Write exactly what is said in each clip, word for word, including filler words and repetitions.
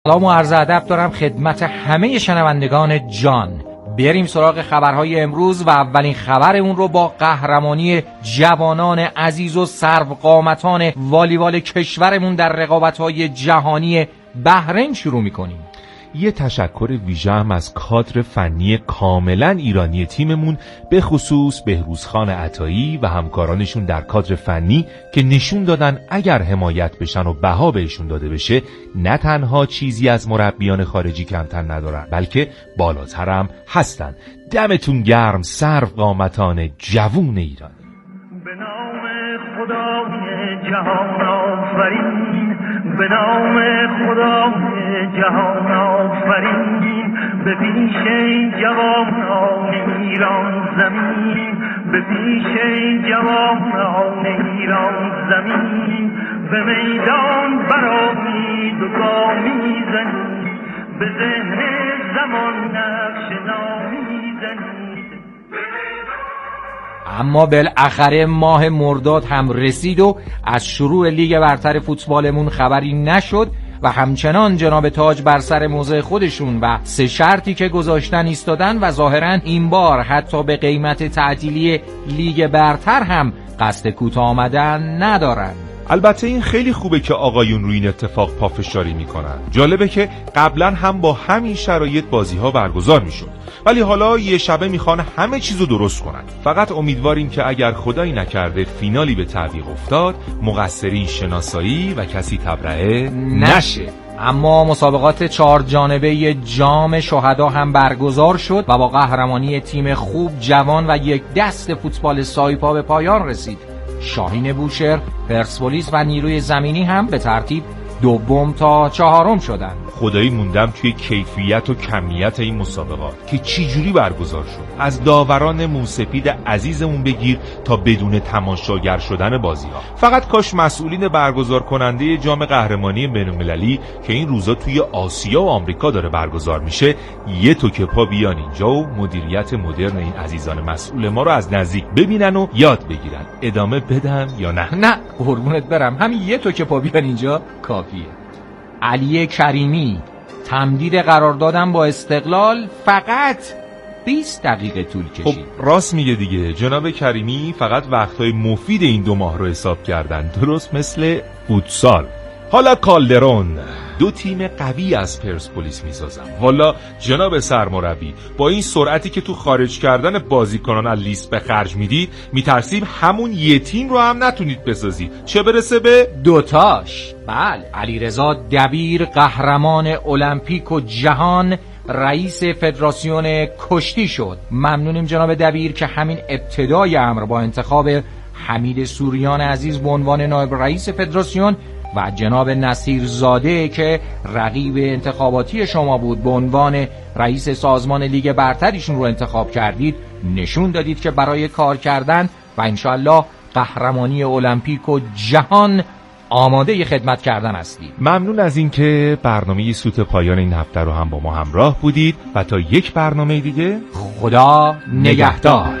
سلام و عرض ادب دارم خدمت همه شنوندگان جان. بریم سراغ خبرهای امروز و اولین خبر اون رو با قهرمانی جوانان عزیز و سروقامتان والیبال کشورمون در رقابت‌های جهانی بحرین شروع می‌کنیم. یه تشکر ویژه هم از کادر فنی کاملا ایرانی تیممون، به خصوص بهروزخان عطایی و همکارانشون در کادر فنی که نشون دادن اگر حمایت بشن و بها بهشون داده بشه نه تنها چیزی از مربیان خارجی کمتر ندارن بلکه بالاتر هم هستن. دمتون گرم سروقامتان جوون ایرانی. به نام خدای جهان آفرین، به نام خدای جهان آفرین، به پیش جوانان ایران زمین، به پیش جوانان ایران زمین، به میدان برآیید و گامی زنید، به ذهن زمان نقش نامی زنید. اما بالاخره ماه مرداد هم رسید و از شروع لیگ برتر فوتبالمون خبری نشد و همچنان جناب تاج بر سر موضع خودشون و سه شرطی که گذاشتن ایستادن و ظاهراً این بار حتی به قیمت تعطیلی لیگ برتر هم قصد کوتاه آمدن ندارن. البته این خیلی خوبه که آقایون روی این اتفاق پافشاری میکنن. جالبه که قبلا هم با همین شرایط بازی ها برگزار میشد، ولی حالا یه شبه میخوان همه چیزو درست کنن. فقط امیدواریم که اگر خدایی نکرده فینالی به تعویق افتاد مقصرین شناسایی و کسی تبرئه نشه. اما مسابقات چهار جانبه جام شهدا هم برگزار شد و با قهرمانی تیم خوب، جوان و یک دست فوتبال سایپا به پایان رسید. شاهین بوشهر، پرسپولیس و نیروی زمینی هم به ترتیب دوم تا چهارم شدن. خدایی موندم توی کیفیت و کمیت این مسابقات که چی جوری برگزار شد. از داوران موسپید عزیزمون بگیر تا بدون تماشاگر شدن بازی ها. فقط کاش مسئولین برگزار کننده جام قهرمانی بین‌المللی که این روزا توی آسیا و آمریکا داره برگزار میشه یه توک پا بیان اینجا و مدیریت مدرن این عزیزان مسئول ما رو از نزدیک ببینن و یاد بگیرن. ادامه بدم یا نه؟ نه قربونت برم، همین یه توک پا بیان اینجا کافیه. علی کریمی تمدید قراردادم با استقلال فقط بیست دقیقه طول کشید. خب راست میگه دیگه، جناب کریمی فقط وقتهای مفید این دو ماه رو حساب کردن، درست مثل فوتسال. حالا کالدرون دو تیم قوی از پرسپولیس میسازم. والا جناب سرمربی با این سرعتی که تو خارج کردن بازیکنان از لیست به خرج میدید میترسیم همون یه تیم رو هم نتونید بسازید، چه برسه به دوتاش. بله، علیرضا دبیر قهرمان المپیک و جهان رئیس فدراسیون کشتی شد. ممنونیم جناب دبیر که همین ابتدای امر با انتخاب حمید سوریان عزیز به عنوان نایب رئیس فدراسیون و جناب نصیر زاده که رقیب انتخاباتی شما بود به عنوان رئیس سازمان لیگ برتریشون رو انتخاب کردید، نشون دادید که برای کار کردن و انشالله قهرمانی المپیک و جهان آماده خدمت کردن هستید. ممنون از اینکه برنامه سوت پایان این هفته رو هم با ما همراه بودید و تا یک برنامه دیگه خدا نگهدار.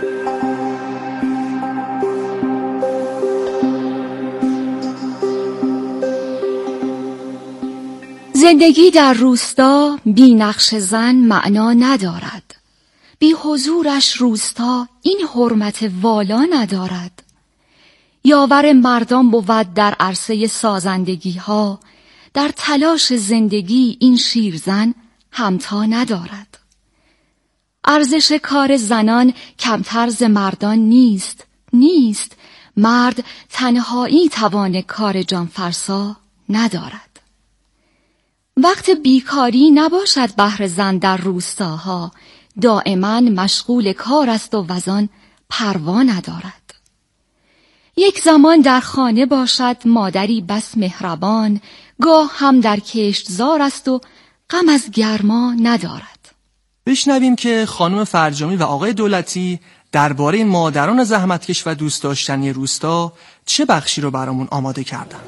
زندگی در روستا بی نقش زن معنا ندارد، بی حضورش روستا این حرمت والا ندارد. یاور مردان بود در عرصه سازندگی ها، در تلاش زندگی این شیرزن همتا ندارد. ارزش کار زنان کمتر ز مردان نیست، نیست مرد تنهایی توان کار جانفرسا ندارد. وقت بیکاری نباشد بهر زن در روستاها، دائما مشغول کار است و وزان پروا ندارد. یک زمان در خانه باشد مادری بس مهربان، گاه هم در کشتزار است و غم از گرما ندارد. بشنویم که خانم فرجامی و آقای دولتی درباره مادران زحمتکش و دوست داشتنی روستا چه بخشی رو برامون آماده کردن.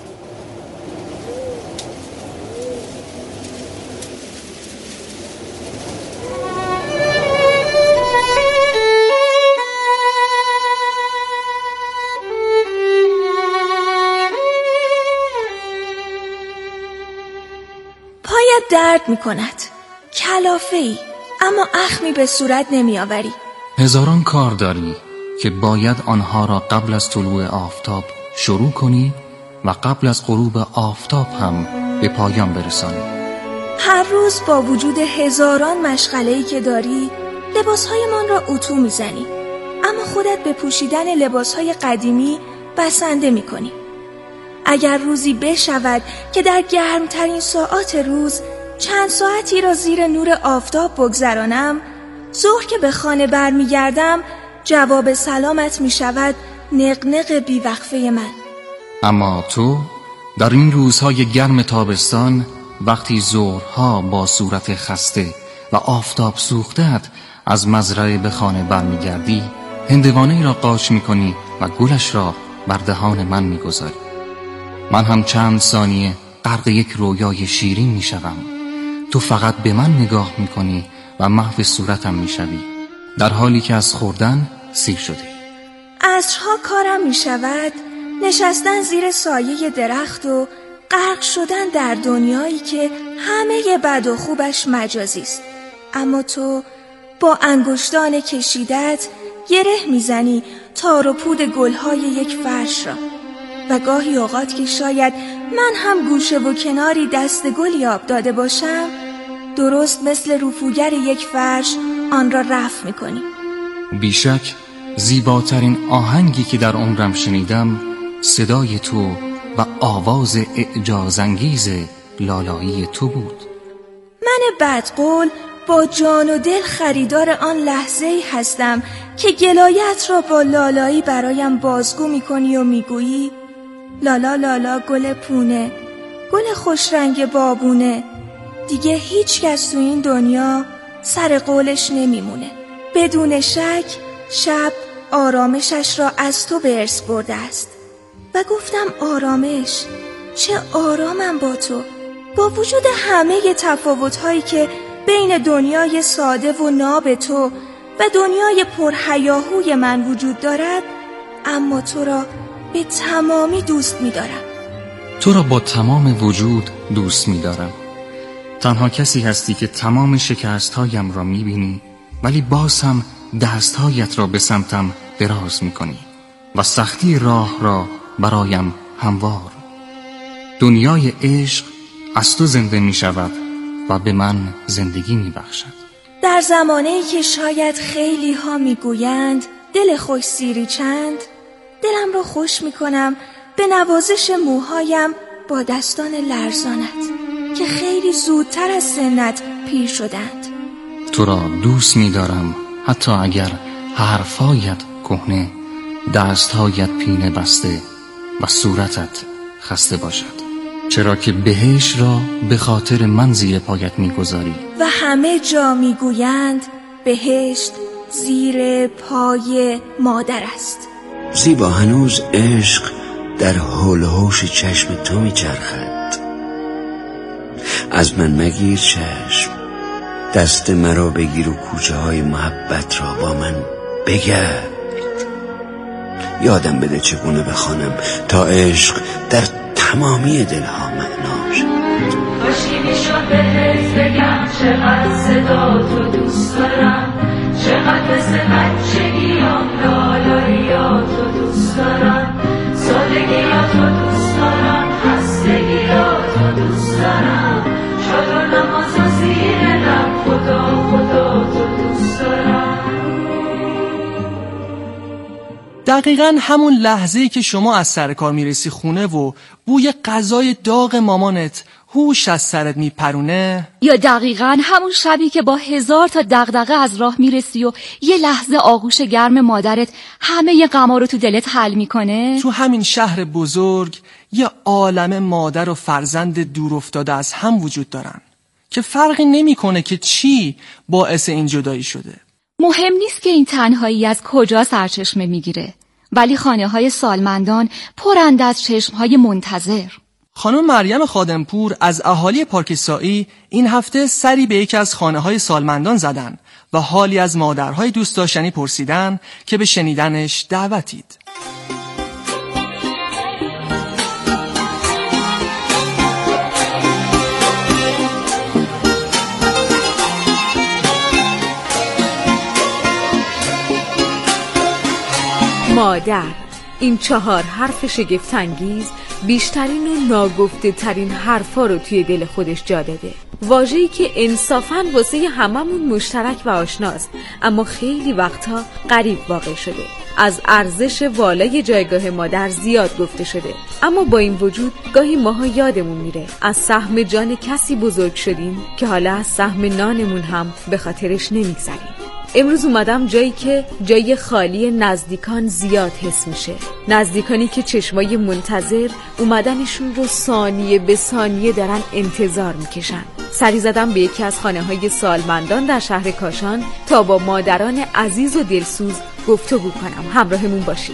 پایت درد می کند، کلافه ای، اما اخمی به صورت نمی آوری. هزاران کار داری که باید آنها را قبل از طلوع آفتاب شروع کنی و قبل از غروب آفتاب هم به پایان برسانی. هر روز با وجود هزاران مشغله‌ای که داری لباسهایمان را اتو میزنی، اما خودت به پوشیدن لباسهای قدیمی بسنده میکنی. اگر روزی بشود که در گرمترین ساعات روز چند ساعتی را زیر نور آفتاب بگذرانم، ظهر که به خانه برمیگردم جواب سلامت میشود نقنق بیوقفه من. اما تو در این روزهای گرم تابستان وقتی ظهرها با صورت خسته و آفتاب سوخته‌ات از مزرعه به خانه برمیگردی، هندوانه‌ای را قاچ میکنی و گلش را بر دهان من میگذاری. من هم چند ثانیه غرق یک رویای شیرین میشوم. تو فقط به من نگاه میکنی و محو صورتم میشوی، در حالی که از خوردن سیر شدی. عصرها کارم میشود نشستن زیر سایه درخت و غرق شدن در دنیایی که همه بد و خوبش مجازی است، اما تو با انگشتان کشیدت گره میزنی تار و پود گلهای یک فرش را و گاهی اوقات که شاید من هم گوشه و کناری دست گلی آب داده باشم، درست مثل رفوگر یک فرش آن را رفع میکنی. بیشک زیباترین آهنگی که در عمرم شنیدم صدای تو و آواز اعجازانگیز لالایی تو بود. من بدقول با جان و دل خریدار آن لحظه‌ای هستم که گلایت را با لالایی برایم بازگو میکنی و میگویی لالا لالا گل پونه، گل خوشرنگ بابونه، دیگه هیچ کس تو این دنیا سر قولش نمیمونه. بدون شک شب آرامشش را از تو به ارث برده است. و گفتم آرامش، چه آرامم با تو، با وجود همه تفاوت‌هایی که بین دنیای ساده و ناب تو و دنیای پرهیاهوی من وجود دارد، اما تو را به تمامی دوست می‌دارم. تو را با تمام وجود دوست می‌دارم. تنها کسی هستی که تمام شکست‌هایم را می‌بینی، ولی باز هم دست‌هایت را به سمتم دراز می‌کنی و سختی راه را برایم هموار. دنیای عشق از تو زنده می شود و به من زندگی می بخشد. در زمانه‌ای که شاید خیلی ها می گویند دل خوش سیری چند، دلم را خوش می کنم به نوازش موهایم با دستان لرزانت که خیلی زودتر از سنت پیر شدند. تو را دوست می دارم حتی اگر حرفایت کهنه، دستهایت پینه بسته و صورتت خسته باشد، چرا که بهشت را به خاطر من زیر پایت میگذاری و همه جا میگویند بهشت زیر پای مادر است. زیبا، هنوز عشق در حول و حوش چشم تو میچرخد. از من مگیر چشم، دست مرا بگیر و کوچه های محبت را با من بگرد. یادم بده چگونه بخوانم تا عشق در تمامی دلها معنا شد. کاشکی میشد بهت بگم چقدر صدا تو دوست دارم، چقدر مثل بچگیام لالاییاتو دوست دارم، سادگیاتو دوست دارم، هستگیاتو دوست دارم، چادر نماز و زیر لب خدا خدا تو دوست دارم. دقیقاً همون لحظه‌ای که شما از سر کار میرسی خونه و بوی غذای داغ مامانت هوش از سرت میپرونه، یا دقیقاً همون شبی که با هزار تا دغدغه از راه میرسی و یه لحظه آغوش گرم مادرت همه غما رو تو دلت حل میکنه. تو همین شهر بزرگ یه عالمه مادر و فرزند دور افتاده از هم وجود دارن که فرقی نمیکنه که چی باعث این جدایی شده. مهم نیست که این تنهایی از کجا سرچشمه میگیره، ولی خانه های سالمندان پرند از چشم های منتظر. خانم مریم خادمپور از اهالی پارک سایی این هفته سری به یکی از خانه های سالمندان زدن و حالی از مادرهای دوست داشتنی پرسیدن که به شنیدنش دعوتید. مادر. این چهار حرف شگفت‌انگیز بیشترین و ناگفته ترین حرفا رو توی دل خودش جا داده. واژه‌ای که انصافاً واسه هممون مشترک و آشناست، اما خیلی وقتها غریب واقع شده. از ارزش والای جایگاه مادر زیاد گفته شده، اما با این وجود گاهی ماها یادمون میره از سهم جان کسی بزرگ شدیم که حالا از سهم نانمون هم به خاطرش نمیگذریم. امروز اومدم جایی که جای خالی نزدیکان زیاد حس میشه، نزدیکانی که چشمای منتظر اومدنشون رو ثانیه به ثانیه دارن انتظار میکشن. سری زدم به یکی از خانه های سالمندان در شهر کاشان تا با مادران عزیز و دلسوز گفتگو کنم. همراهمون باشید.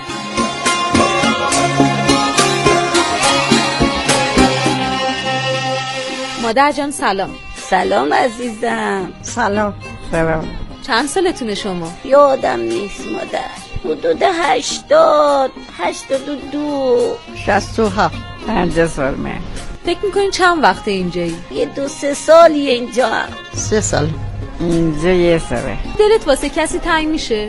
مادر جان سلام. سلام عزیزم. سلام. سلام. چند سالتونه شما؟ یادم نیست مادر. حدود هشتاد هشتاد و دو شست و هفت پنجه سال من. فکر میکنین چند وقته اینجایی؟ یه دو سه سالیه اینجا هم. سه سال اینجا یه ساله. دلت واسه کسی تنگ میشه؟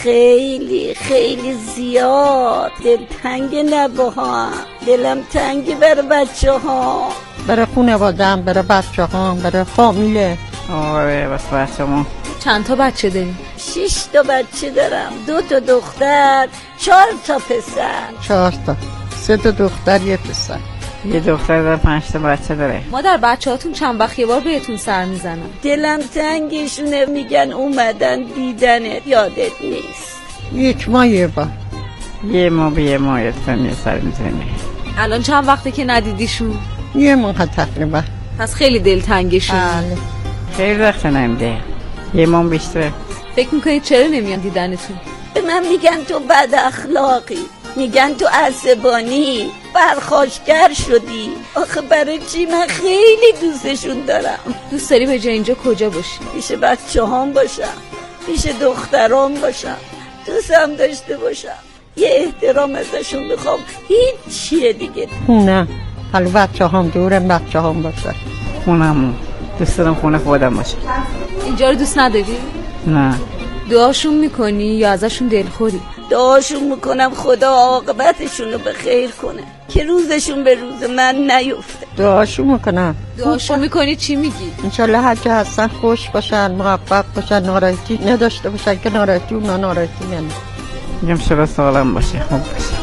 خیلی خیلی زیاد. دل تنگ نباها، دلم تنگی برای بچه ها، برای خانواده‌ام، برای بچه ها، برای فامیله. آره واسه بچه ما. چند تا بچه داری؟ شش تا بچه دارم، دو تا دختر، چهار تا پسر. چهار تا، سه تا دختر یه پسر. یه دختر داره، پنج تا بچه داره. مادر بچه هاتون چند وقت یه بار بهتون سر میزنن؟ دلم تنگشونه، میگن اومدن دیدنت، یادت نیست. یک ماه یه بار، یه ماه به یه ماه یه سر میزنه. الان چند وقته که ندیدیشون؟ یه ماه تقریبا. پس خیلی دل تنگشون. بله خیلی وقت نمیده، یه ماه بیشتره. فکر میکنید چرا نمیان دیدنتون؟ به من میگن تو بد اخلاقی، میگن تو عصبانی، پرخاشگر شدی. آخه برای چی؟ من خیلی دوستشون دارم. دوست داری به جای اینجا کجا باشی؟ پیش بچه هم باشم، پیش دخترام باشم، دوستم داشته باشم، یه احترام ازشون بخوام، هیچ چیه دیگه. نه حالا بچه هم دورم، بچه هم باشه. خونمون دوست دارم، خونه خودم باشه. اینجا رو دوست نداری؟ نه. دعاشون میکنی یا ازشون دلخوری؟ دعاشون میکنم خدا عاقبتشون رو به خیر کنه، که روزشون به روز من نیفته. دعاشون میکنم. دعاشون میکنی چی میگی؟ انشالله هر جا هستن خوش باشن، موفق باشن، ناراحتی نداشته باشن، که ناراحتی اونا ناراحتی من. میگم شما سالم باشه، خوب باشه.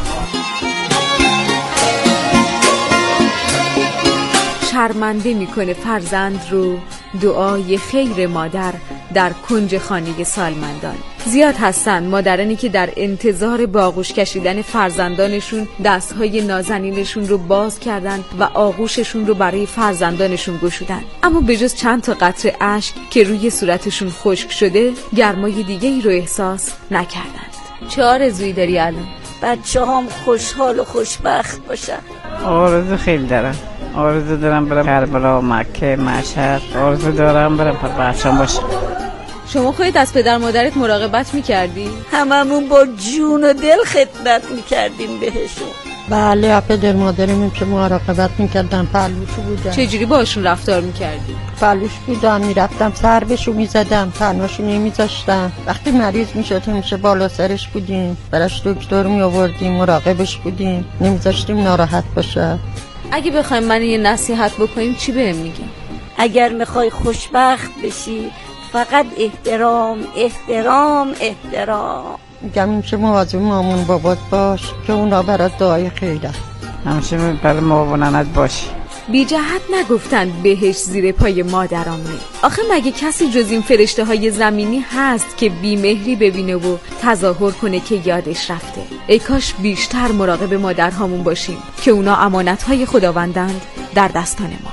شرمنده میکنه فرزند رو دعای خیر مادر در کنج خانه سالمندان. زیاد هستن مادرانی که در انتظار به آغوش کشیدن فرزندانشون دستهای نازنینشون رو باز کردن و آغوششون رو برای فرزندانشون گشودن، اما به جز چند تا قطره اشک که روی صورتشون خشک شده گرمای دیگه ای رو احساس نکردند. چه آرزویی داری الان؟ بچه هم خوشحال و خوشبخت باشن. آرزو خیلی دارم، آرزو دارم برم کربلا، مکه، مشهد. آرزو دارم برم پر بچه‌م باشه. شما خودت از پدر مادرت مراقبت میکردی؟ هممون با جون و دل خدمت میکردیم بهشون. بله پدر مادرمون که مراقبت میکردن، پهلوش بودن. چجوری باشون رفتار میکردی؟ پهلوش بودم، میرفتم سر بهشون میزدم، تنهاشو نمیذاشتم. وقتی مریض میشد همیشه بالا سرش بودیم، براش دکتر میآوردیم، مراقبش بودیم، نمیذاشتیم ناراحت باشه. اگه بخوایم من یه نصیحت بکنیم چی بهم میگی؟ اگر میخوای خوشبخت بشی فقط احترام احترام احترام. میگم همیشه مواظب مامون بابات باش که اونا برات دعای خیره، همیشه برای معاونت باش. بی جهت نگفتن بهش زیر پای مادرامونه. آخه مگه کسی جز این فرشته های زمینی هست که بیمهری ببینه و تظاهر کنه که یادش رفته؟ ای کاش بیشتر مراقب مادرهامون باشیم که اونا امانت های خداوندند در دستان ما.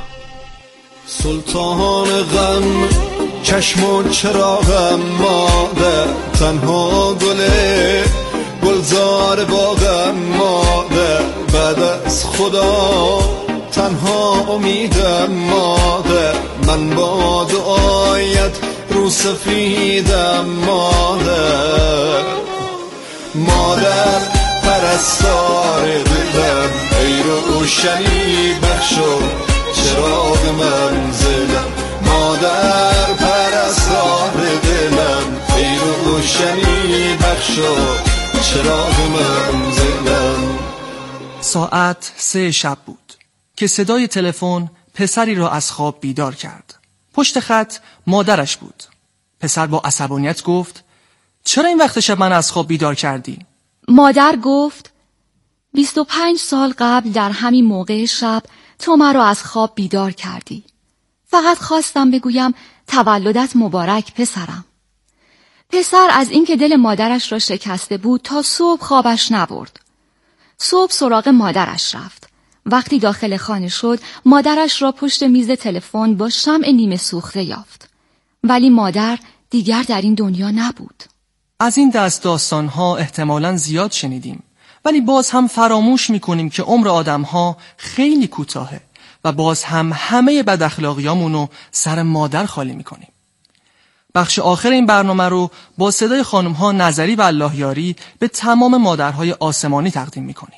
سلطان غم چشم و چراغم، مادر تنها گله گلزار باغم، مادر بعد از خدا تنها امیدم، مادر من با دعایت رو سفیدم، مادر مادر پرستار دلم، ای روشنی بخشو چراغ منزلم، مادر پرستار دلم، ای روشنی بخشو چراغ منزلم. ساعت سه شب بود که صدای تلفن پسری را از خواب بیدار کرد. پشت خط مادرش بود. پسر با عصبانیت گفت چرا این وقت شب من از خواب بیدار کردی؟ مادر گفت بیست و پنج سال قبل در همین موقع شب تو مرا از خواب بیدار کردی. فقط خواستم بگویم تولدت مبارک پسرم. پسر از اینکه دل مادرش را شکسته بود تا صبح خوابش نبرد. صبح سراغ مادرش رفت. وقتی داخل خانه شد مادرش را پشت میز تلفن با شمع نیمه سوخته یافت. ولی مادر دیگر در این دنیا نبود. از این دست داستانها احتمالاً زیاد شنیدیم، ولی باز هم فراموش میکنیم که عمر آدمها خیلی کوتاهه و باز هم همه بد اخلاقیامونو سر مادر خالی میکنیم. بخش آخر این برنامه رو با صدای خانم‌ها نظری و الله یاری به تمام مادرهای آسمانی تقدیم میکنیم.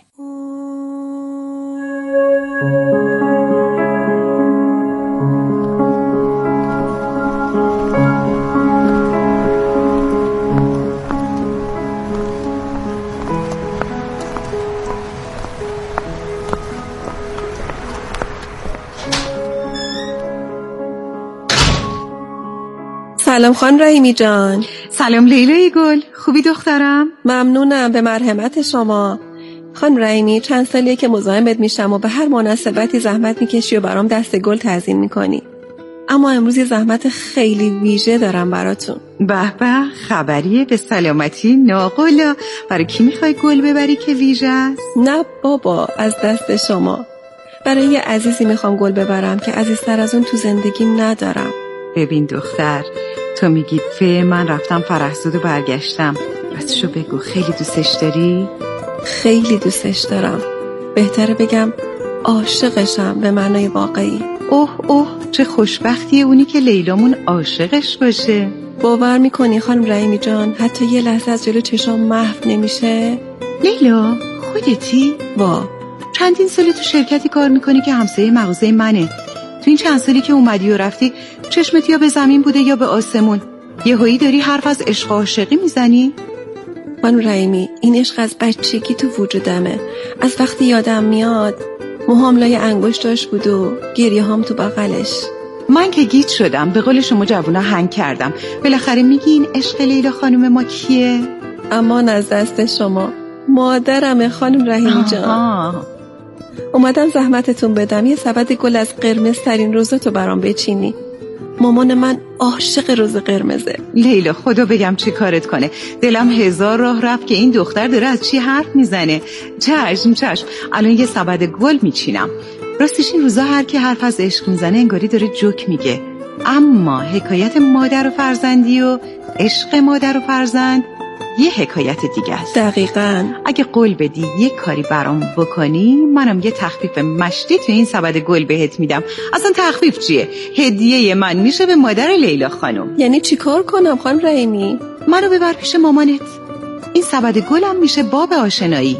سلام خانم رحیمی جان. سلام لیلای گل، خوبی دخترم؟ ممنونم، به مرحمت شما. خانم رحیمی چند سالیه که مزاحمت میشم و به هر مناسبتی زحمت میکشی و برام دست گل تزیین میکنی، اما امروز یه زحمت خیلی ویژه دارم براتون. به به، خبریه به سلامتی ناقلا. برای کی میخوای گل ببری که ویژه است؟ نه بابا، از دست شما. برای یه عزیزی میخوام گل ببرم که عزیزتر از اون تو زندگیم ندارم. ببین دختر، تو میگی فه من رفتم فرهزاد و برگشتم، راستشو بگو خیلی دوستش داری؟ خیلی دوستش دارم، بهتره بگم عاشقشم به معنای واقعی. اوه اوه، چه خوشبختیه اونی که لیلامون عاشقش باشه. باور میکنی خانم رحیمی جان حتی یه لحظه از جلو چشام محو نمیشه؟ لیلا خودتی؟ وا، چندین ساله تو شرکتی کار میکنی که همسایه مغازه منه. تو این چند سالی که اومدی و رفتی چشمت یا به زمین بوده یا به آسمون. یهویی داری حرف از عشق و عاشقی میزنی؟ خانم رحیمی، این عشق از بچگی تو وجودمه. از وقتی یادم میاد موهام لای انگشتاش بود و گریه هام تو بغلش. من که گیج شدم، به قول شما جوونا هنگ کردم. بالاخره میگی این عشق لیلا خانم ما کیه؟ امان از دست شما، مادرمه خانم رحیمی جان. آها. اومدم زحمتتون بدم یه سبد گل از قرمز ترین روزاتو برام بچینی. مامان من عاشق روز قرمزه. لیلا خدا بگم چی کارت کنه، دلم هزار راه رفت که این دختر داره از چی حرف میزنه. چشم چشم، الان یه سبد گل میچینم. راستش این روزا هر کی حرف از عشق میزنه انگاری داره جوک میگه، اما حکایت مادر و فرزندی و عشق مادر و فرزند یه حکایت دیگه است. دقیقاً. اگه قول بدی یه کاری برام بکنی، منم یه تخفیف مشتی تو این سبد گل بهت میدم. اصلا تخفیف چیه؟ هدیه من میشه به مادر لیلا خانم. یعنی چی کار کنم خانم رحیمی؟ منو ببر پیش مامانت. این سبد گلم میشه باب آشنایی.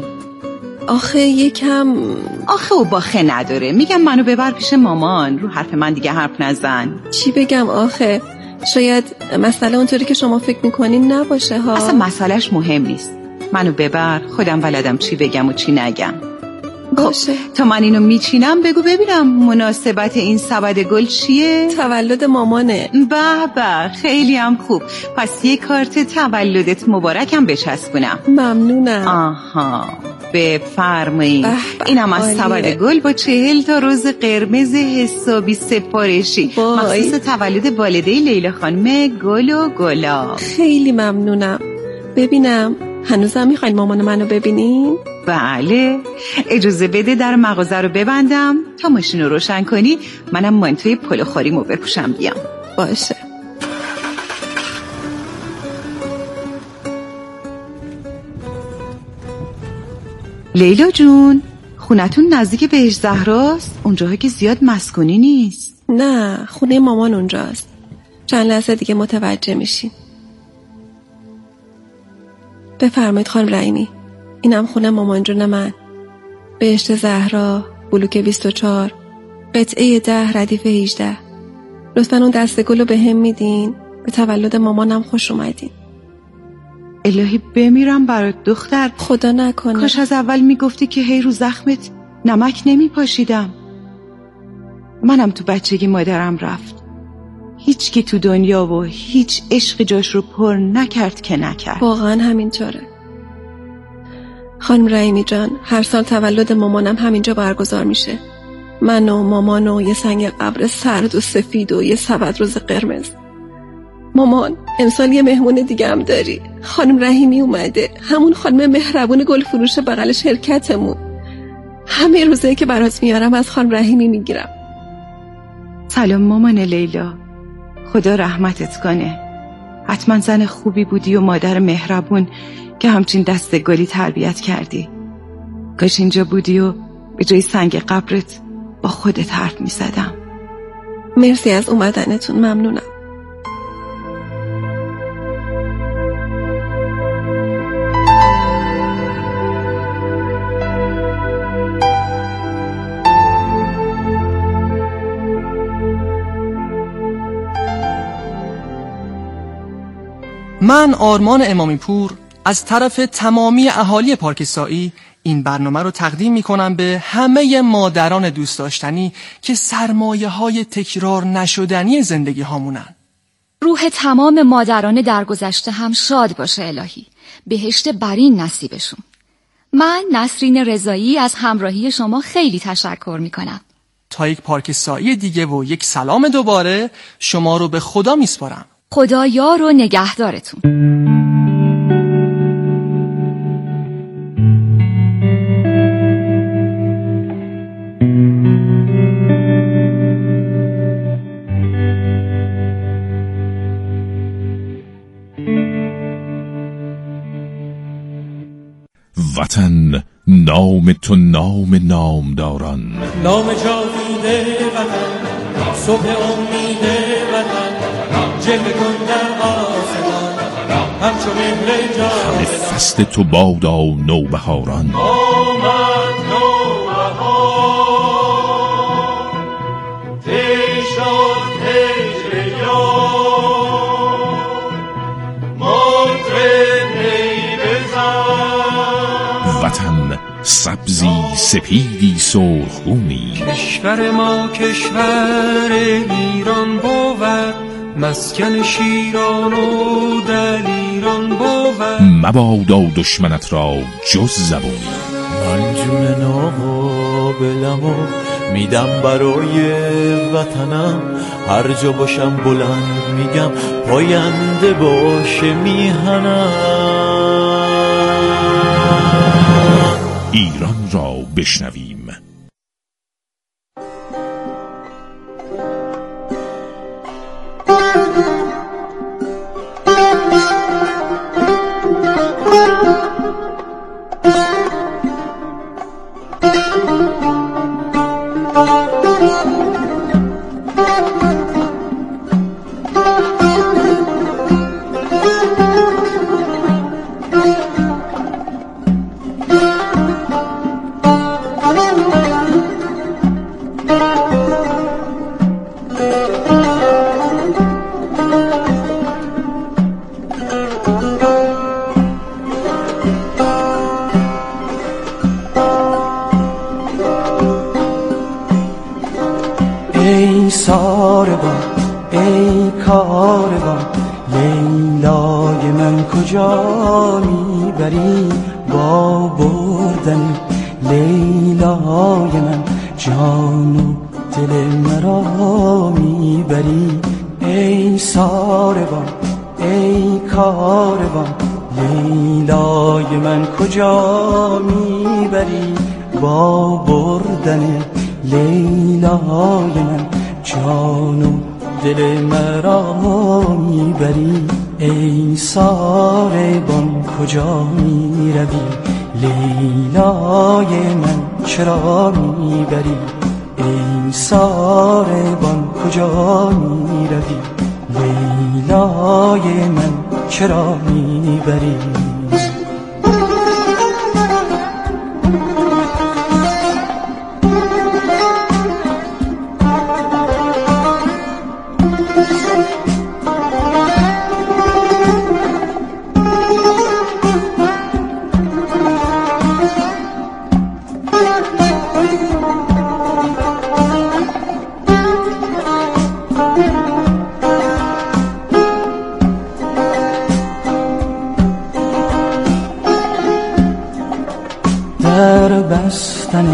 آخه یکم آخه و باخه نداره، میگم منو ببر پیش مامان. رو حرف من دیگه حرف نزن. چی بگم آخه؟ شاید مسئله اونطوری که شما فکر میکنین نباشه ها. اصلا مسئلهش مهم نیست، منو ببر، خودم بلدم چی بگم و چی نگم. باشه. خب تا من اینو میچینم بگو ببینم مناسبت این سبد گل چیه؟ تولد مامانه. به به، خیلی هم خوب. پس یه کارت تولدت مبارکم بچسبونم. ممنونم. آها، بفرمایید. اینم از سبد گل با چهل تا روز قرمز حسابی سفارشی مخصوص تولد والده لیلا خانم گل و گلا. خیلی ممنونم. ببینم هنوزم میخواین مامان منو ببینین؟ بله، اجازه بده در مغازه رو ببندم تا ماشین رو روشن کنی، منم مانتوی پلو خاریمو بپوشم بیام. باشه. لیلا جون، خونتون نزدیک بهش زهراست؟ اونجاها که زیاد مسکونی نیست. نه، خونه مامان اونجاست. چند لحظه دیگه متوجه میشین. بفرمایید خانم رحیمی، اینم خونه مامان جون من. بهشت زهرا، بلوک بیست و چهار، قطعه ده، ردیف هجده. لطفاً اون دسته گلو به هم میدین. به تولد مامانم خوش اومدین. الهی بمیرم برات دختر. خدا نکنه. کاش از اول میگفتی که هی رو زخمت نمک نمی پاشیدم. منم تو بچگی مادرم رفت. هیچ کی تو دنیا و هیچ عشق جاش رو پر نکرد که نکرد. واقعا همینطوره. خانم رحیمی جان، هر سال تولد مامانم همینجا برگزار میشه. من و مامان و یه سنگ قبر سرد و سفید و یه سبد روز قرمز. مامان، امسال یه مهمون دیگه هم داری. خانم رحیمی اومده، همون خانم مهربون گل فروش بغل شرکتمون. همه روزایی که برات میارم از خانم رحیمی میگیرم. سلام مامان لیلا، خدا رحمتت کنه. حتما زن خوبی بودی و مادر مهربون که همچین دست گلی تربیت کردی. کاش اینجا بودی و به جای سنگ قبرت با خودت حرف می زدم. مرسی از اومدنتون، ممنونم. من آرمان امامی پور از طرف تمامی اهالی پارک سایی این برنامه رو تقدیم می کنم به همه مادران دوست داشتنی که سرمایه های تکرار نشدنی زندگی هامونن. روح تمام مادران درگذشته هم شاد باشه الهی، بهشت برین نصیبشون. من نسرین رضایی از همراهی شما خیلی تشکر می کنم. تا یک پارک سایی دیگه و یک سلام دوباره، شما رو به خدا می سپارم. خدا یار و نگهدارتون. وطن نام تو نام نامداران، نام جاوید وطن، صبح امید وطن، جلوه کن در آسمان همچو مهر جان. همه فصل تو بادا نوبهاران، آمد نوبهار تی شد هجر یار، مطرب نی بزن. وطن سبزی سپیدی سرخگونی، کشور ما کشور ایران بود، مسکن شیران و دلیران بود. مبادا دشمنت را جز زبونی، من جون ناقابلم و میدم برای وطنم، هر جا باشم بلند میگم پاینده باشه میهنم. ایران را بشنویم. ای ساربان ای کاروان، لیلای من کجا میبری؟ با بردن لیلای من جان و دل مرا میبری. ای ساربان ای کاروان، لیلای من کجا میبری؟ با بردن لیلای من جان و دل مرا میبری. ای ساربان کجا میروی؟ لیلای من چرا میبری؟ ای ساربان کجا میروی؟ لیلای من چرا میبری؟ بستن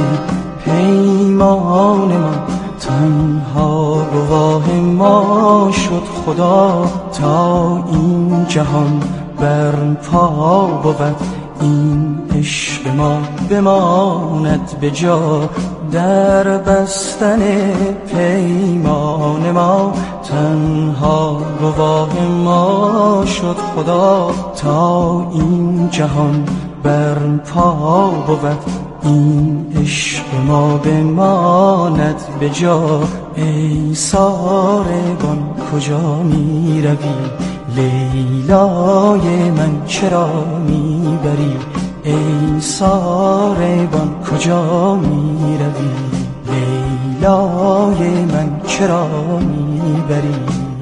پیمان ما، تنها گواه ما شد خدا تا این جهان برپا بود. این عشق ما بماند به جا، در بستن پیمان ما، تنها گواه ما شد خدا تا این جهان برپا بود. این عشق ما بماند به جا. ای ساربان کجا می روی، لیلای من چرا می بری؟ ای ساربان کجا می روی، لیلای من چرا می بری؟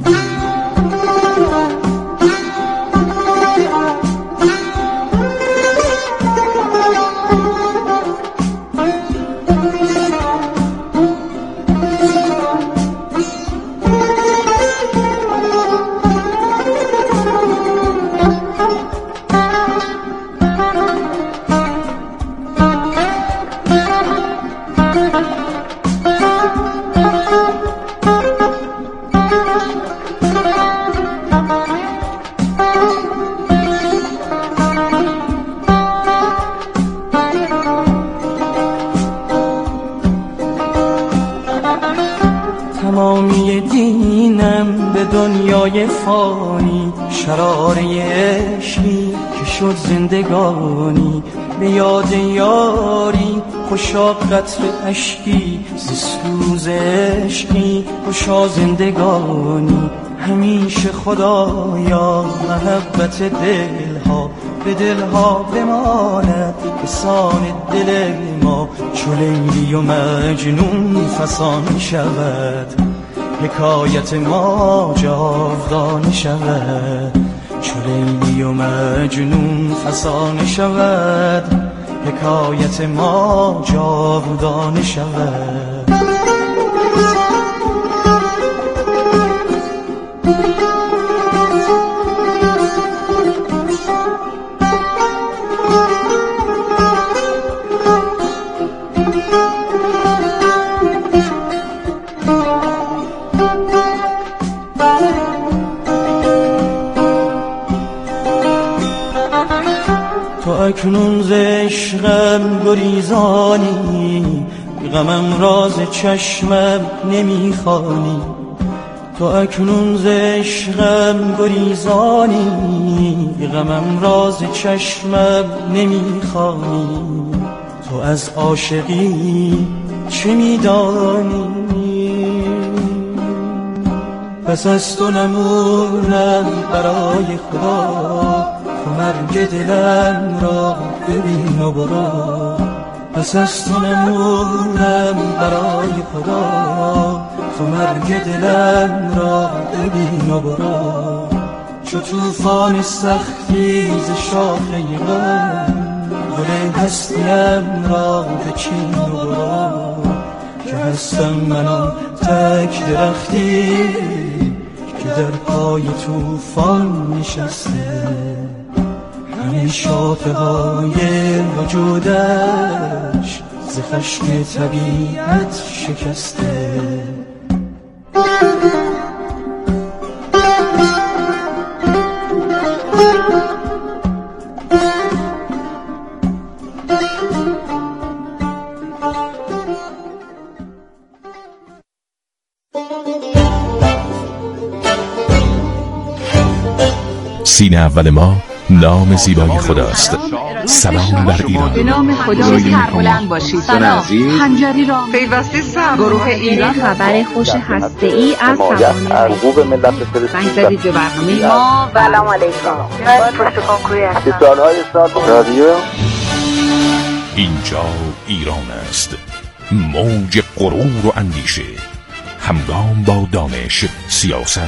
تمامی دینم به دنیای فانی، شراره عشقی که شد زندگانی. به یاد یاری خوشا قطر اشکی، ز سوز عشقی خوشا زندگانی. همیشه خدایا محبت دلها به دلها بماند، به سان دل ما چو لیلی و مجنون فسانه شود. حکایت ما جاودانه شود، چو لیلی و مجنون فسانه شود. حکایت ما جاودانه شود. تو اکنون ز عشقم گریزانی، غمم راز چشمم نمیخوانی. تو اکنون ز عشقم گریزانی، غمم راز چشمم نمیخوانی. تو از عاشقی چه میدانی؟ پس از تو نمونم برای خدا، تو مرگ دلم را ببین و برو. پس از تو نمونم برای خدا، تو مرگ دلم را ببین و برو. چو توفان سختی ز شاخه غم، گل هستیم را بچین و برو. که هستم من آن تک درختی که در پای توفان نشسته، همه شاخه های وجودش ز خشم طبیعت شکسته. سینه اول ما نام زیبای خداست. سلام بر ایران. به نام خدا سربلند باشید. سلام. خنجری را پیوسته سر گروه ایران خبر خوش هسته‌ای از توانه حقوق ملت فلسطین زنگ به برنامه ما. سلام علیکم. من پشت کنکوری هستم. سالهای سال رادیو اینجا ایران است. موج غرور و اندیشه، همگام با دانش، سیاست